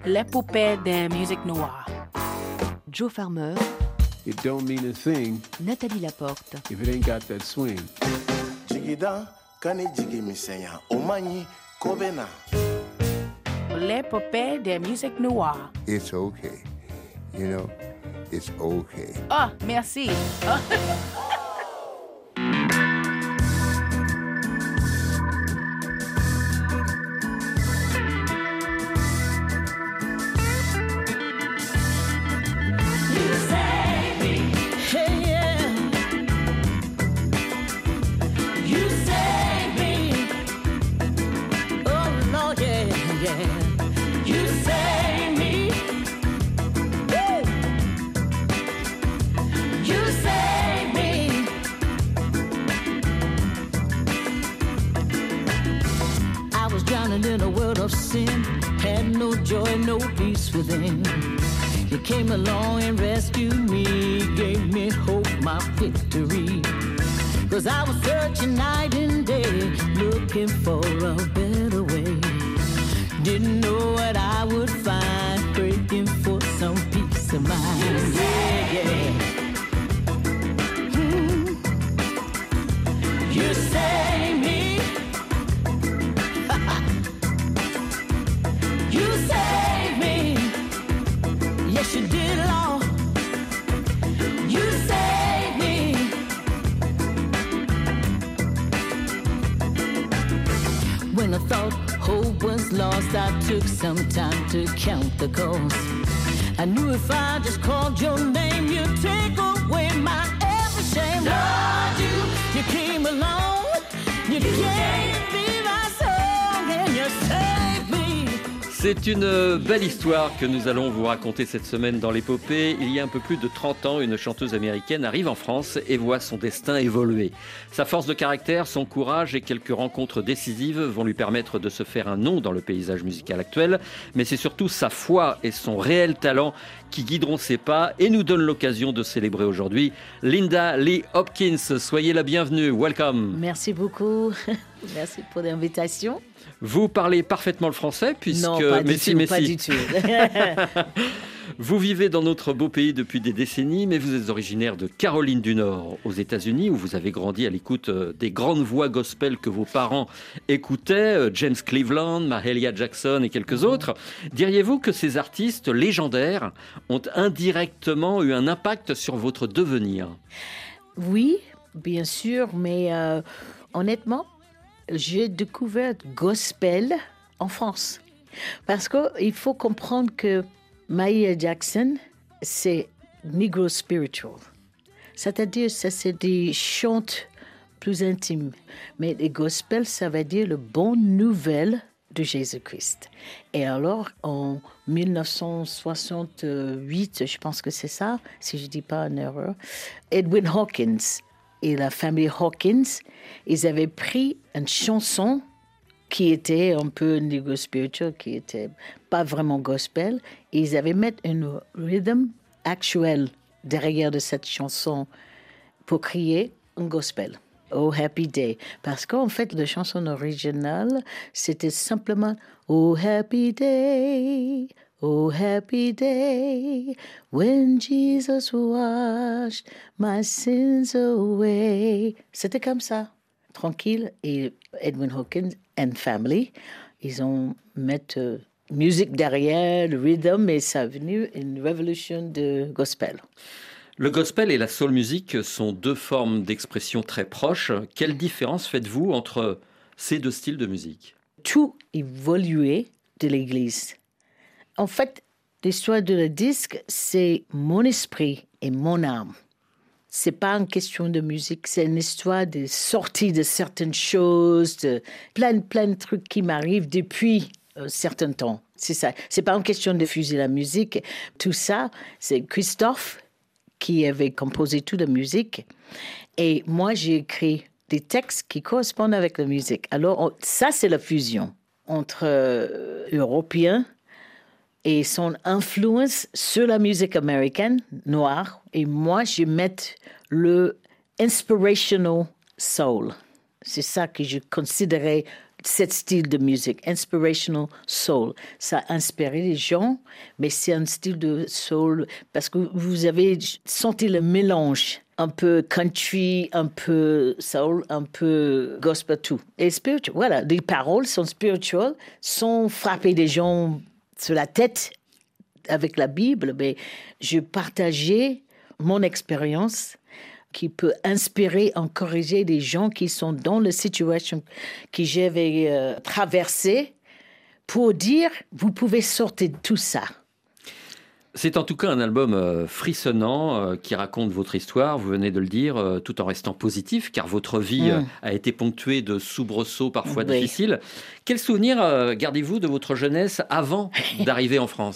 L'épopée des musiques noires. Joe Farmer. It don't mean a thing Nathalie Laporte. if it ain't got that swing. Jigida kani jigi misenya omanyi kobena. L'épopée des musiques noires. It's okay. You know, it's okay. Ah, merci. Ah. In a world of sin, had no joy, no peace within. You came along and rescued me, gave me hope, my victory. 'Cause I was searching night and day, looking for a better way. Didn't know what I would find, praying for some peace of mind. Yeah, yeah. You saved me. You saved me. Yes, you did, Lord. You saved me. When I thought hope was lost, I took some time to count the cost. I knew if I just called your name, you'd take away my every shame. Lord, you came along, you gave me my soul, and you saved me. C'est une belle histoire que nous allons vous raconter cette semaine dans l'épopée. Il y a un peu plus de 30 ans, une chanteuse américaine arrive en France et voit son destin évoluer. Sa force de caractère, son courage et quelques rencontres décisives vont lui permettre de se faire un nom dans le paysage musical actuel. Mais c'est surtout sa foi et son réel talent qui guideront ses pas et nous donnent l'occasion de célébrer aujourd'hui Linda Lee Hopkins. Soyez la bienvenue, welcome. Merci beaucoup, merci pour l'invitation. Vous parlez parfaitement le français puisque... Non, pas du tout. Vous vivez dans notre beau pays depuis des décennies, mais vous êtes originaire de Caroline du Nord, aux États-Unis, où vous avez grandi à l'écoute des grandes voix gospel que vos parents écoutaient, James Cleveland, Mahalia Jackson et quelques autres. Diriez-vous que ces artistes légendaires ont indirectement eu un impact sur votre devenir ? Oui, bien sûr, mais honnêtement, j'ai découvert le gospel en France. Parce qu'il faut comprendre que Mahalia Jackson, c'est Negro spiritual. C'est-à-dire, ça, c'est des chants plus intimes. Mais le gospel, ça veut dire le bonne nouvelle de Jésus-Christ. Et alors, en 1968, je pense que c'est ça, si je ne dis pas une erreur, Edwin Hawkins et la famille Hawkins, ils avaient pris une chanson qui était un peu Negro spiritual, qui était pas vraiment gospel, et ils avaient mis un rhythm actuel derrière de cette chanson pour créer un gospel. Oh Happy Day. Parce qu'en fait, la chanson originale, c'était simplement Oh Happy Day, oh happy day, when Jesus washed my sins away. C'était comme ça, tranquille. Et Edwin Hawkins and family, ils ont mis musique derrière, le rhythm, et ça a venu une révolution de gospel. Le gospel et la soul music sont deux formes d'expression très proches. Quelle différence faites-vous entre ces deux styles de musique ? Tout évolué de l'Église. En fait, l'histoire de le disque, c'est mon esprit et mon âme. C'est pas une question de musique, c'est une histoire de sortie de certaines choses, de plein de trucs qui m'arrivent depuis un certain temps. C'est ça. C'est pas une question de fuser la musique. Tout ça, c'est Christophe qui avait composé toute la musique. Et moi, j'ai écrit des textes qui correspondent avec la musique. Alors, ça, c'est la fusion entre Européens et son influence sur la musique américaine, noire. Et moi, je mets le inspirational soul. C'est ça que je considérais cet style de musique, inspirational soul. Ça a inspiré les gens, mais c'est un style de soul parce que vous avez senti le mélange. Un peu country, un peu soul, un peu gospel, tout. Et spirituel, voilà. Les paroles sont spirituelles, sans frapper les gens sur la tête avec la Bible, mais je partageais mon expérience qui peut inspirer, encourager les gens qui sont dans la situation que j'avais traversée pour dire, vous pouvez sortir de tout ça. C'est en tout cas un album frissonnant qui raconte votre histoire, vous venez de le dire, tout en restant positif, car votre vie a été ponctuée de soubresauts parfois difficiles. Quel souvenir gardez-vous de votre jeunesse avant d'arriver en France ?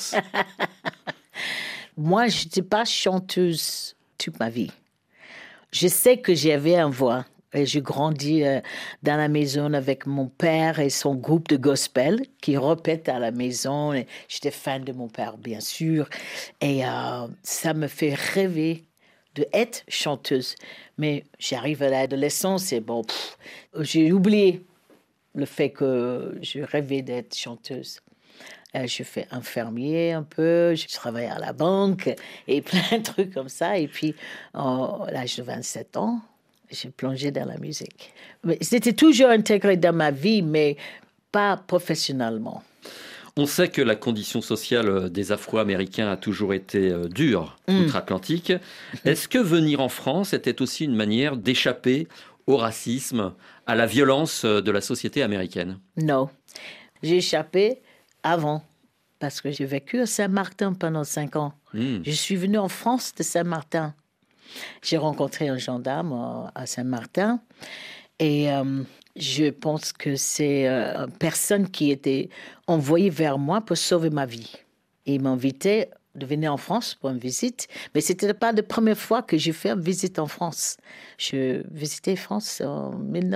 Moi, je n'étais pas chanteuse toute ma vie. Je sais que j'avais une voix. Et j'ai grandi dans la maison avec mon père et son groupe de gospel qui répète à la maison. Et j'étais fan de mon père, bien sûr. Et ça me fait rêver d'être chanteuse. Mais j'arrive à l'adolescence et bon, j'ai oublié le fait que je rêvais d'être chanteuse. Je fais infirmier un peu, je travaille à la banque et plein de trucs comme ça. Et puis, à l'âge de 27 ans, j'ai plongé dans la musique. Mais c'était toujours intégré dans ma vie, mais pas professionnellement. On sait que la condition sociale des Afro-Américains a toujours été dure outre-Atlantique. Est-ce que venir en France était aussi une manière d'échapper au racisme, à la violence de la société américaine ? Non. J'ai échappé avant, parce que j'ai vécu à Saint-Martin pendant 5 ans. Je suis venue en France de Saint-Martin. J'ai rencontré un gendarme à Saint-Martin et je pense que c'est une personne qui était envoyée vers moi pour sauver ma vie. Il m'invitait de venir en France pour une visite, mais ce n'était pas la première fois que j'ai fait une visite en France. Je visitais France en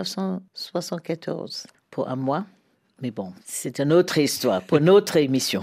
1974 pour un mois. Mais bon, c'est une autre histoire, pour une autre émission.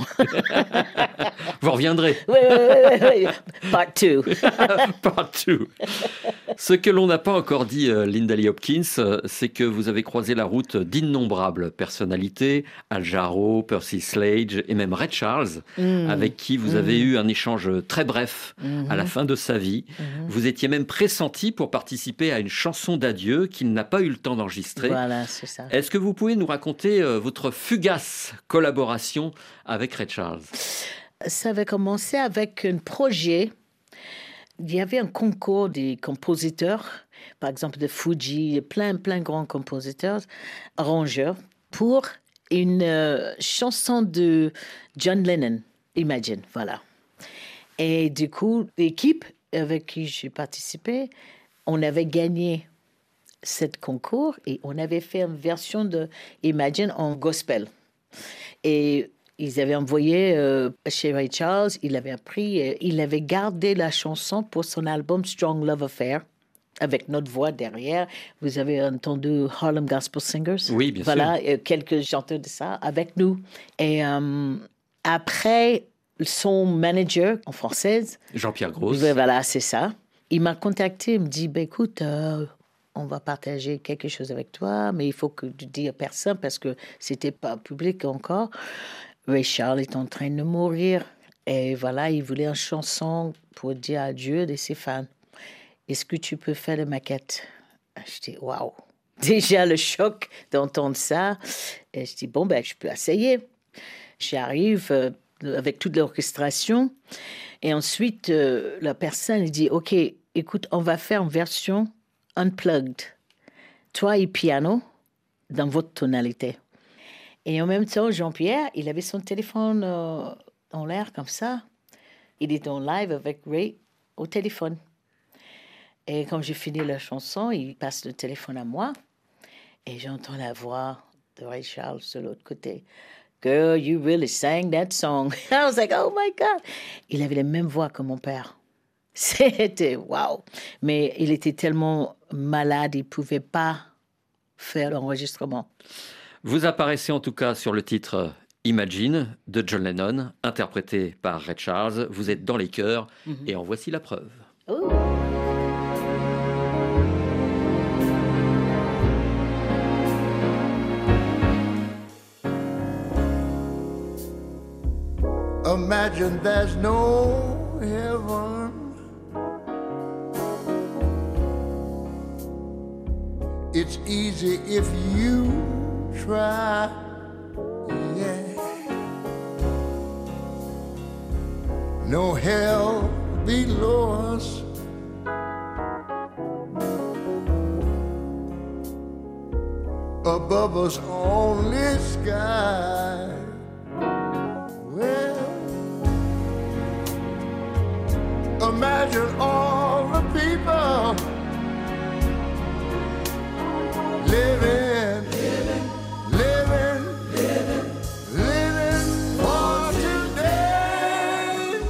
Vous reviendrez. Oui. Part 2. Part 2. Ce que l'on n'a pas encore dit, Linda Lee Hopkins, c'est que vous avez croisé la route d'innombrables personnalités, Al Jarreau, Percy Sledge et même Ray Charles, avec qui vous avez eu un échange très bref à la fin de sa vie. Vous étiez même pressenti pour participer à une chanson d'adieu qu'il n'a pas eu le temps d'enregistrer. Voilà, c'est ça. Est-ce que vous pouvez nous raconter votre fugace collaboration avec Ray Charles ? Ça avait commencé avec un projet. Il y avait un concours des compositeurs, par exemple de Fuji, plein de grands compositeurs, arrangeurs, pour une chanson de John Lennon, Imagine, voilà. Et du coup, l'équipe avec qui j'ai participé, on avait gagné ce concours et on avait fait une version de Imagine en gospel. Et ils avaient envoyé chez Ray Charles, il avait appris, il avait gardé la chanson pour son album Strong Love Affair, avec notre voix derrière. Vous avez entendu Harlem Gospel Singers? Oui, bien sûr. Voilà, quelques chanteurs de ça avec nous. Et après, son manager en française, Jean-Pierre Gross. Voilà, c'est ça. Il m'a contacté, il me dit, écoute, on va partager quelque chose avec toi, mais il faut que tu dises à personne parce que c'était pas public encore. Ray Charles est en train de mourir. Et voilà, il voulait une chanson pour dire adieu de ses fans. Est-ce que tu peux faire la maquette? Je dis, waouh. Déjà, le choc d'entendre ça. Et je dis, bon, je peux essayer. J'arrive avec toute l'orchestration. Et ensuite, la personne dit, OK, écoute, on va faire une version unplugged. Toi et piano dans votre tonalité. Et en même temps, Jean-Pierre, il avait son téléphone en l'air comme ça. Il était en live avec Ray au téléphone. Et quand j'ai fini la chanson, il passe le téléphone à moi. Et j'entends la voix de Ray Charles de l'autre côté. Girl, you really sang that song. I was like, oh my God. Il avait la même voix que mon père. C'était wow. Mais il était tellement malade, il ne pouvait pas faire l'enregistrement. Vous apparaissez en tout cas sur le titre Imagine de John Lennon, interprété par Ray Charles. Vous êtes dans les chœurs et en voici la preuve. Ooh. Imagine there's no heaven. It's easy if you try, yeah. No hell below us. Above us only sky. Well, imagine all the people living for today.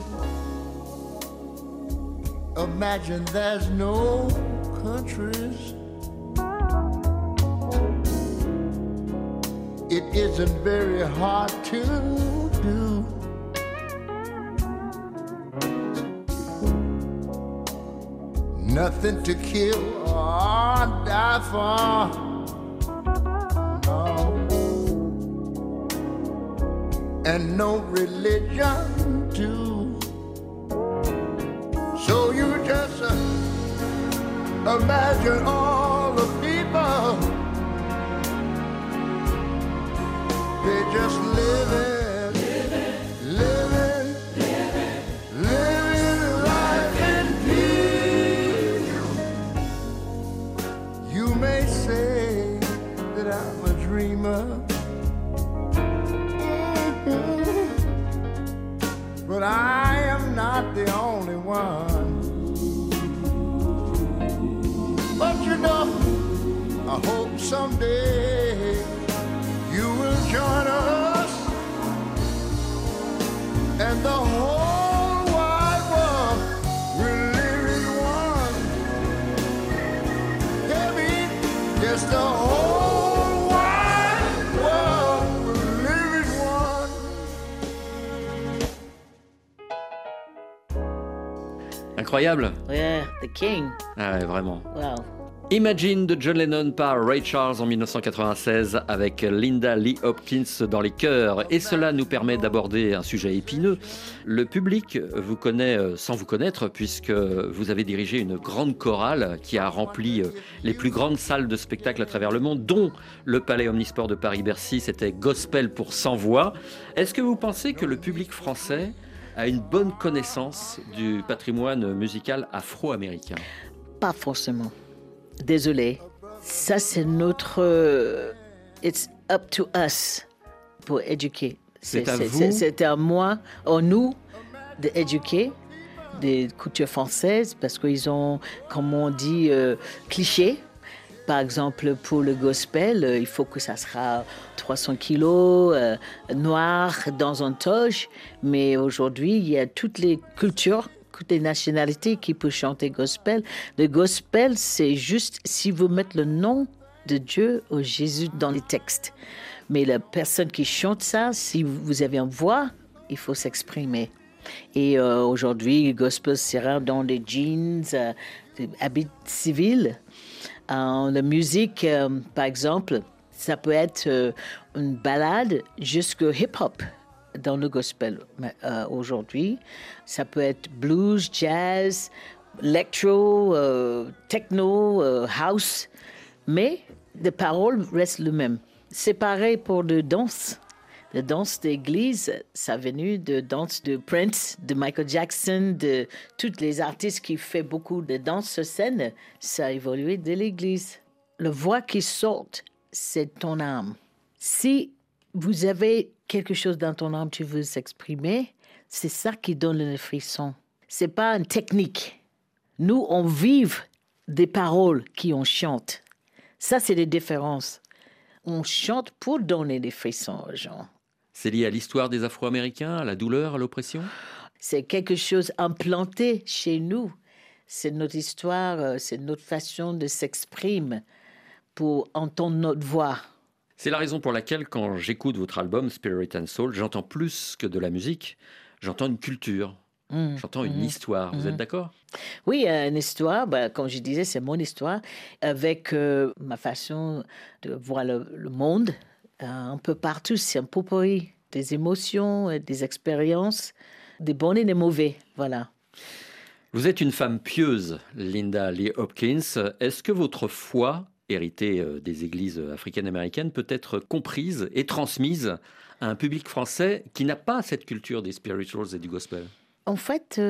Imagine there's no countries. It isn't very hard to do. Nothing to kill or die for. No. And no religion too. So you just imagine all the people. They just living life in peace. You may say that I'm a dreamer, but I am not the only one. But you know, I hope someday you will join us, and the whole wide world will live in one. Baby, yes, the whole wide world will live in one. Incroyable. Yeah, the king. Ah ouais, vraiment. Wow. Imagine de John Lennon par Ray Charles en 1996 avec Linda Lee Hopkins dans les chœurs. Et cela nous permet d'aborder un sujet épineux. Le public vous connaît sans vous connaître puisque vous avez dirigé une grande chorale qui a rempli les plus grandes salles de spectacle à travers le monde, dont le Palais Omnisport de Paris-Bercy. C'était Gospel pour 100 voix. Est-ce que vous pensez que le public français a une bonne connaissance du patrimoine musical afro-américain? Pas forcément. Désolé. Ça, c'est notre... it's up to us pour éduquer. C'est à vous? C'est à moi, à nous, d'éduquer des cultures françaises parce qu'ils ont, comme on dit, clichés. Par exemple, pour le gospel, il faut que ça sera 300 kilos, noir, dans un toge. Mais aujourd'hui, il y a toutes les cultures, toutes les nationalités qui peuvent chanter gospel. Le gospel, c'est juste si vous mettez le nom de Dieu ou Jésus dans les textes. Mais la personne qui chante ça, si vous avez une voix, il faut s'exprimer. Et aujourd'hui, le gospel sera dans les jeans, des habits civils. La musique, par exemple, ça peut être une balade jusqu'au hip-hop dans le gospel aujourd'hui. Ça peut être blues, jazz, electro, techno, house. Mais les paroles restent les mêmes. C'est pareil pour la danse. La danse d'église, ça venu de danse de Prince, de Michael Jackson, de tous les artistes qui font beaucoup de danse sur scène. Ça a évolué de l'église. La voix qui saute, c'est ton âme. Si vous avez quelque chose dans ton âme, tu veux s'exprimer, c'est ça qui donne le frisson. C'est pas une technique. Nous, on vive des paroles qu'on chante. Ça, c'est les différences. On chante pour donner des frissons aux gens. C'est lié à l'histoire des Afro-Américains, à la douleur, à l'oppression? C'est quelque chose implanté chez nous. C'est notre histoire, c'est notre façon de s'exprimer pour entendre notre voix. C'est la raison pour laquelle, quand j'écoute votre album Spirit and Soul, j'entends plus que de la musique, j'entends une culture, j'entends une histoire. Vous êtes d'accord? Oui, une histoire, comme je disais, c'est mon histoire, avec ma façon de voir le monde. Un peu partout, c'est un potpourri. des émotions, des expériences, des bons et des mauvais, voilà. Vous êtes une femme pieuse, Linda Lee Hopkins. Est-ce que votre foi, héritée des églises africaines-américaines, peut être comprise et transmise à un public français qui n'a pas cette culture des spirituals et du gospel? En fait,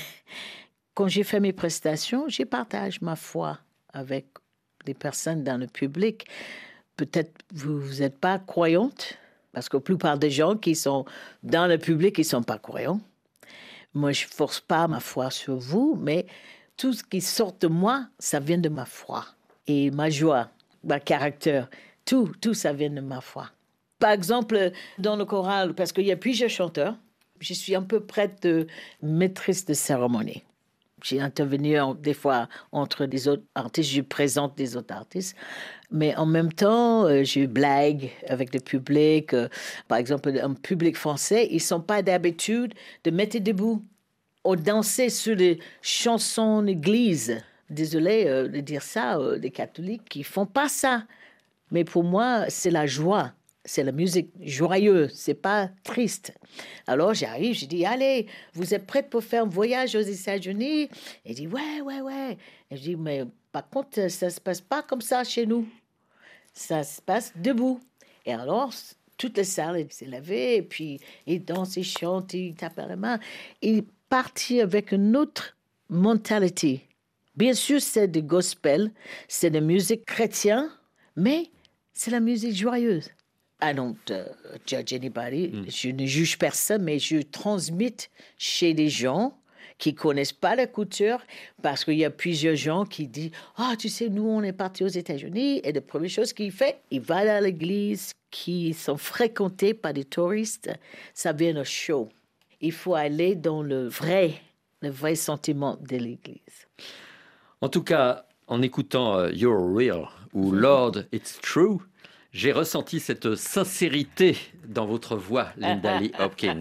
quand j'ai fait mes prestations, j'ai partagé ma foi avec des personnes dans le public. Peut-être vous n'êtes pas croyante, parce que la plupart des gens qui sont dans le public, ils ne sont pas croyants. Moi, je ne force pas ma foi sur vous, mais tout ce qui sort de moi, ça vient de ma foi. Et ma joie, ma caractère, tout ça vient de ma foi. Par exemple, dans le choral, parce qu'il y a plusieurs chanteurs, je suis un peu près de maîtresse de cérémonie. J'ai intervenu des fois entre des autres artistes, je présente des autres artistes, mais en même temps, je blague avec le public. Par exemple, un public français, ils ne sont pas d'habitude de mettre debout ou danser sur les chansons d'église. Désolée de dire ça, les catholiques qui ne font pas ça. Mais pour moi, c'est la joie. C'est la musique joyeuse, c'est pas triste. Alors j'arrive, je dis, allez, vous êtes prête pour faire un voyage aux États-Unis? Il dit, ouais. Et je dis, mais par contre, ça se passe pas comme ça chez nous. Ça se passe debout. Et alors, toute la salle s'est levée, et puis ils dansent, ils chantent, ils tapent à la main. Ils partent avec une autre mentalité. Bien sûr, c'est du gospel, c'est de la musique chrétienne, mais c'est la musique joyeuse. I don't judge anybody. Je ne juge personne, mais je transmets chez les gens qui ne connaissent pas la culture, parce qu'il y a plusieurs gens qui disent « Ah, tu sais, nous, on est partis aux États-Unis. » Et la première chose qu'il fait, il va à l'église qui sont fréquentées par des touristes. Ça vient au show. Il faut aller dans le vrai sentiment de l'église. En tout cas, en écoutant You're Real ou Lord, It's True, j'ai ressenti cette sincérité dans votre voix, Linda Lee Hopkins.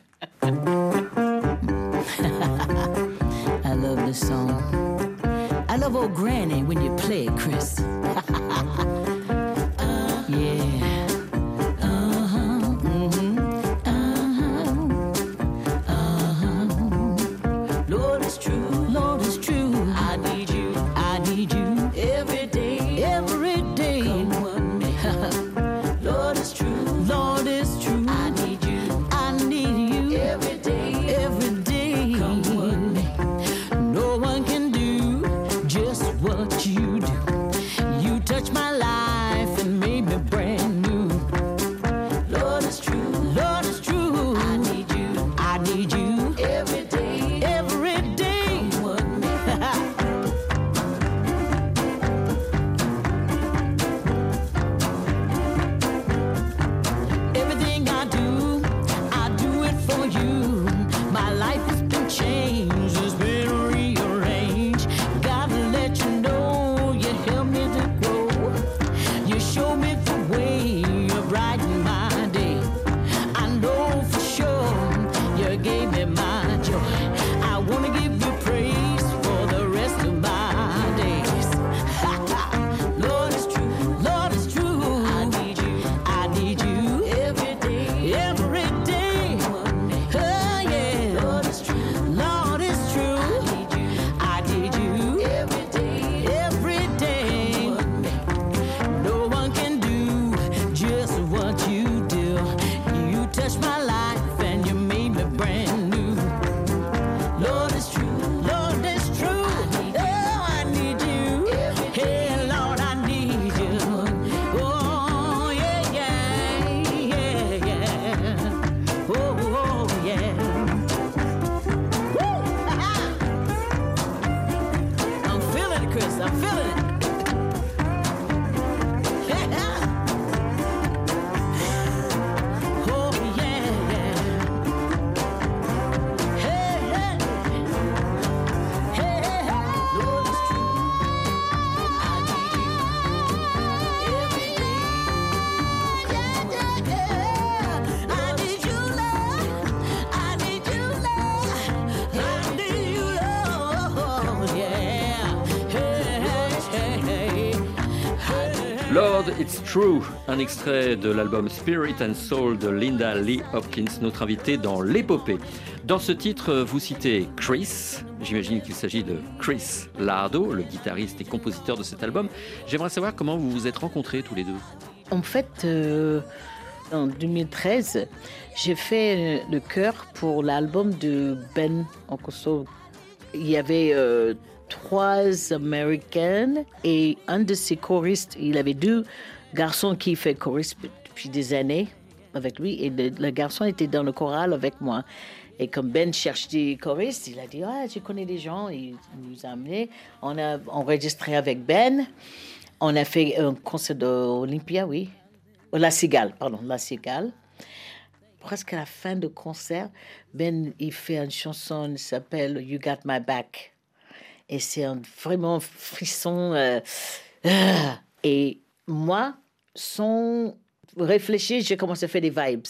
I love this song. I love old Granny when you play it, Chris. Yeah. Lord, it's true. Lord, it's true. I need you. I need you every day. Every day. Come on, me. Lord, it's true. Lord, it's true. I need you. I need you every day. Every day. Come on, me. No one can do just what you do. You touch my life and made me brand new. Lord, it's true. Lord, it's true. I need you. I need you every day. Every day. Come on, me. Everything I do it for you. My life has been changed, it's been rearranged. Gotta let you know you help me to grow. You show me the way, you brighten my day. I know for sure you gave me my joy. I wanna give you praise for the rest of my days. Lord, it's true. Lord, it's true. I need you. I need you every day. Every day. Oh, yeah. Lord, it's true. Lord, it's true. I need you every day. Every day. No one can do Lord, It's True, un extrait de l'album Spirit and Soul de Linda Lee Hopkins, notre invitée dans l'épopée. Dans ce titre, vous citez Chris. J'imagine qu'il s'agit de Chris Lardo, le guitariste et compositeur de cet album. J'aimerais savoir comment vous vous êtes rencontrés tous les deux. En fait, en 2013, j'ai fait le chœur pour l'album de Ben Okoso. Il y avait 3 Américaines et un de ses choristes. Il avait 2 garçons qui font choriste depuis des années avec lui et le garçon était dans le choral avec moi. Et comme Ben cherche des choristes, il a dit je connais des gens. Il nous a amenés. On a enregistré avec Ben. On a fait un concert d'Olympia, oui. La Cigale. Presque à la fin du concert, Ben, il fait une chanson qui s'appelle You Got My Back. Et c'est vraiment frisson. Et moi, sans réfléchir, j'ai commencé à faire des vibes.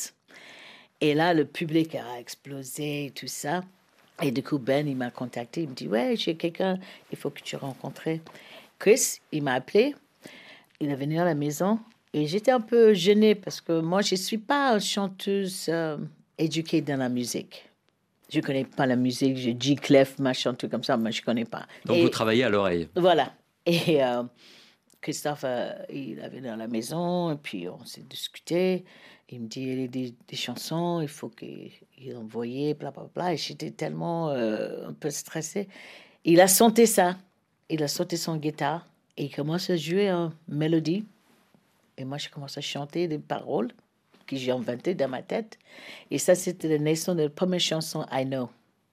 Et là, le public a explosé et tout ça. Et du coup, Ben, il m'a contacté. Il me dit, ouais, j'ai quelqu'un, il faut que tu rencontres. Chris, il m'a appelé. Il est venu à la maison. Et j'étais un peu gênée parce que moi, je ne suis pas une chanteuse éduquée dans la musique. Je ne connais pas la musique. Je dis Clef, machin, tout comme ça, mais je ne connais pas. Donc, vous travaillez à l'oreille. Voilà. Et Christophe, il est venu à la maison, et puis on s'est discuté. Il me dit, il y a des chansons, il faut qu'il envoie, blablabla. Et j'étais tellement un peu stressée. Il a chanté ça. Il a sauté son guitare et il commence à jouer une mélodie. Et moi, je commence à chanter des paroles que j'ai inventées dans ma tête. Et ça, c'était la naissance de la première chanson, I Know.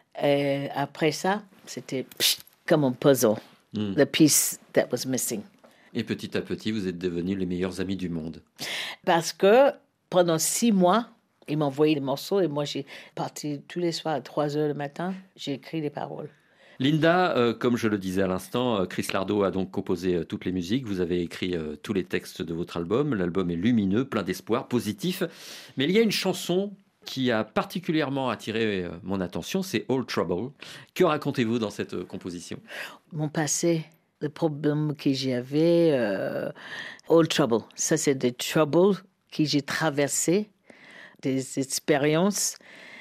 Et après ça, c'était comme un puzzle. The piece that was missing. Et petit à petit, vous êtes devenus les meilleurs amis du monde. Parce que pendant 6 mois, il m'envoyait des morceaux et moi, j'ai parti tous les soirs à 3 heures du matin. J'ai écrit des paroles. Linda, comme je le disais à l'instant, Chris Lardo a donc composé toutes les musiques. Vous avez écrit tous les textes de votre album. L'album est lumineux, plein d'espoir, positif. Mais il y a une chanson qui a particulièrement attiré mon attention, c'est All Trouble. Que racontez-vous dans cette composition ? Mon passé, le problème que j'avais, All Trouble. Ça, c'est des troubles que j'ai traversés, des expériences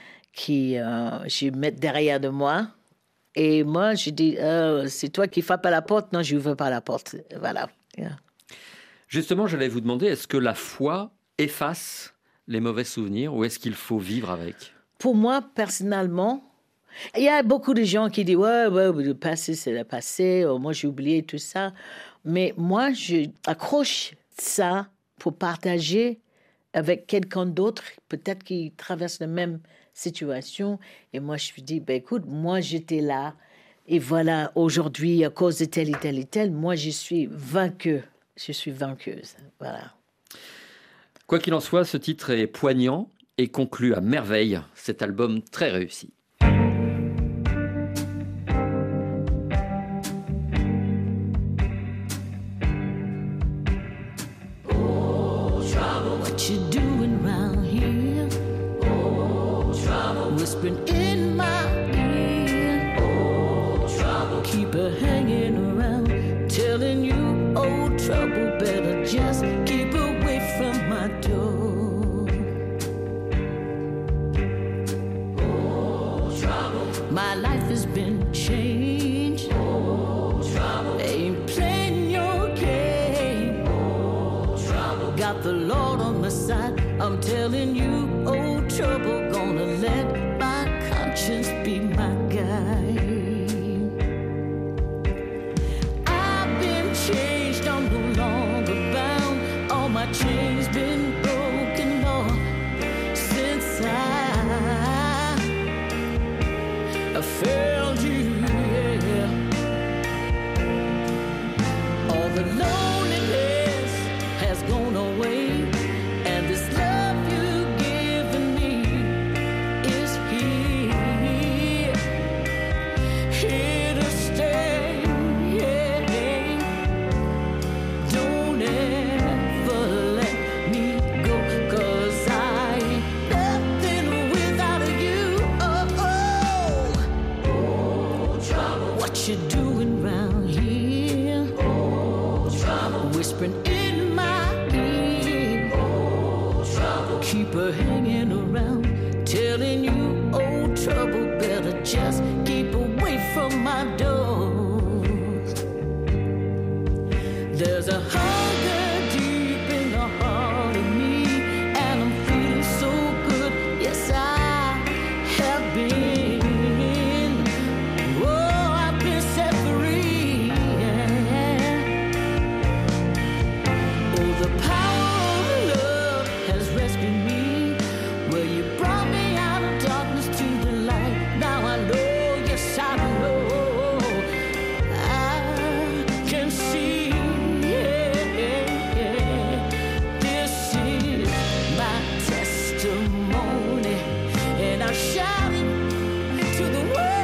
que je mets derrière de moi. Et moi, je dis, c'est toi qui frappes à la porte. Non, je n'ouvre pas la porte. Voilà. Yeah. Justement, j'allais vous demander, est-ce que la foi efface les mauvais souvenirs ou est-ce qu'il faut vivre avec ? Pour moi, personnellement, il y a beaucoup de gens qui disent, ouais, le passé, c'est le passé. Moi, j'ai oublié tout ça. Mais moi, je accroche ça pour partager avec quelqu'un d'autre, peut-être qui traverse la même situation. Et moi, je me dis, écoute, moi, j'étais là. Et voilà, aujourd'hui, à cause de tel et tel, moi, je suis vaincue. Je suis vainqueuse. Voilà. Quoi qu'il en soit, ce titre est poignant et conclut à merveille cet album très réussi. What you doing round here? Whispering in my ear. Keep her hanging around, telling you, oh, trouble, better just keep away from my door. My life has been changed. Ain't playing your game. Got the Lord on my side. I'm telling you, oh, trouble, gonna let my conscience be my guide. I've been changed, I'm no longer bound. All my chains been broken, Lord, since I failed you, yeah. All the loneliness has gone away, and this love you've given me is here. keep her hanging around, telling you old trouble better just keep away from my doors. There's a hunger deep in the heart of me, and I'm feeling so good. Yes, I have been. Oh, I've been set free. Oh, the power of love has rescued me. Well, you brought me out of darkness to the light. Now I know, yes, I know. I can see. This is my testimony, and I shout it to the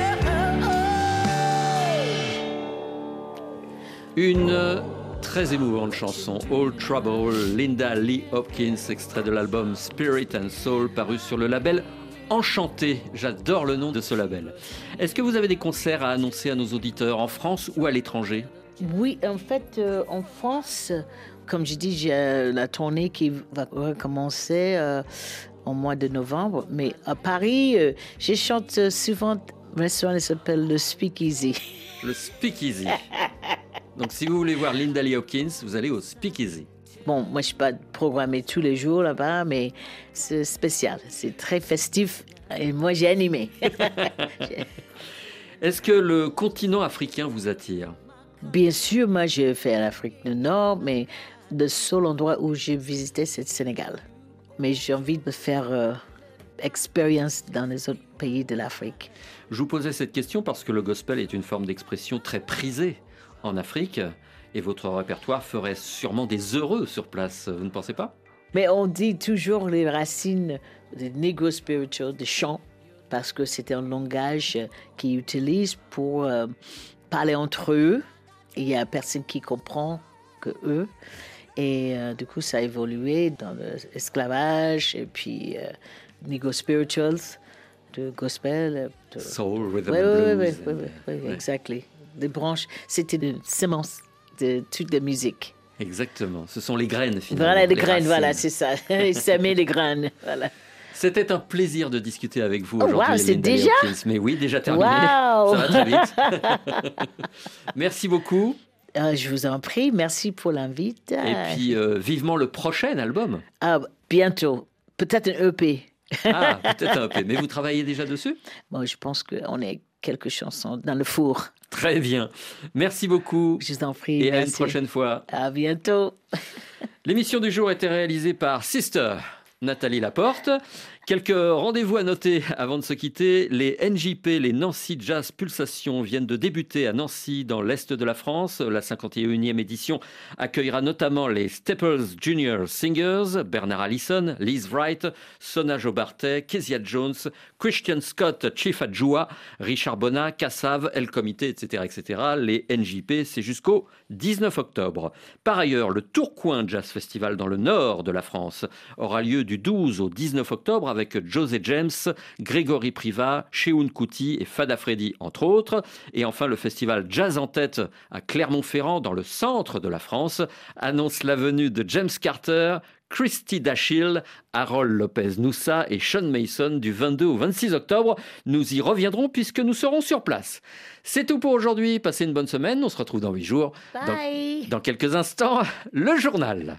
world. Une très émouvante chanson, All Trouble, Linda Lee Hopkins, extrait de l'album Spirit and Soul, paru sur le label Enchanté. J'adore le nom de ce label. Est-ce que vous avez des concerts à annoncer à nos auditeurs en France ou à l'étranger? Oui, en fait, en France, comme je dis, j'ai la tournée qui va recommencer au mois de novembre. Mais à Paris, je chante souvent un restaurant qui s'appelle le Speakeasy. Le Speakeasy. Donc si vous voulez voir Linda Lee Hopkins, vous allez au Speakeasy. Bon, moi, je ne suis pas programmée tous les jours là-bas, mais c'est spécial. C'est très festif. Et moi, j'ai animé. Est-ce que le continent africain vous attire? Bien sûr, moi, j'ai fait l'Afrique du Nord, mais le seul endroit où j'ai visité, c'est le Sénégal. Mais j'ai envie de faire expérience dans les autres pays de l'Afrique. Je vous posais cette question parce que le gospel est une forme d'expression très prisée en Afrique et votre répertoire ferait sûrement des heureux sur place, vous ne pensez pas? Mais on dit toujours les racines des negro spiritual, des chants, parce que c'est un langage qu'ils utilisent pour parler entre eux. Il y a personne qui comprend que eux. Et du coup, ça a évolué dans l'esclavage et puis negro spirituals, de gospel. De... Soul, rhythm and blues. Oui, exactly. Des branches, c'était une semence de toute la musique. Exactement, ce sont les graines finalement. Voilà, les graines, racines. voilà, c'est ça. Ils s'aimaient les graines, voilà. C'était un plaisir de discuter avec vous Oh, aujourd'hui. wow, c'est Linda Lee déjà Hopkins. Mais oui, déjà terminé. Wow. Ça va très vite. Merci beaucoup. Je vous en prie, merci pour l'invite. Et puis, vivement le prochain album. Ah, bientôt, peut-être un EP. Ah, peut-être un peu. Mais vous travaillez déjà dessus? Bon, je pense qu'on a quelques chansons dans le four. Très bien. Merci beaucoup. Je vous en prie. Et merci. à une prochaine fois. À bientôt. L'émission du jour était réalisée par Sister Nathalie Laporte. Quelques rendez-vous à noter avant de se quitter. Les NJP, les Nancy Jazz Pulsation, viennent de débuter à Nancy, dans l'Est de la France. La 51e édition accueillera notamment les Staples Junior Singers, Bernard Allison, Liz Wright, Sona Jobartet, Kezia Jones, Christian Scott, Chief Adjoua, Richard Bonnat, Kassav, El Comité, etc., etc. Les NJP, c'est jusqu'au 19 octobre. Par ailleurs, le Tourcoing Jazz Festival dans le nord de la France aura lieu du 12 au 19 octobre avec José James, Grégory Privat, Cheoun Kouti et Fada Freddy, entre autres. Et enfin, le festival Jazz en tête à Clermont-Ferrand, dans le centre de la France, annonce la venue de James Carter, Christy Dashiell, Harold Lopez-Noussa et Sean Mason du 22 au 26 octobre. Nous y reviendrons puisque nous serons sur place. C'est tout pour aujourd'hui. Passez une bonne semaine. On se retrouve dans 8 jours. Bye. Dans quelques instants, le journal.